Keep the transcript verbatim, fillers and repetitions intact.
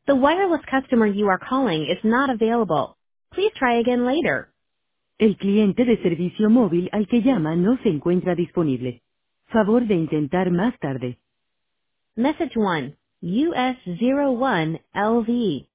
The wireless customer you are calling is not available. Please try again later. El cliente de servicio móvil al que llama no se encuentra disponible. Favor de intentar más tarde. Message one. U S zero one L V.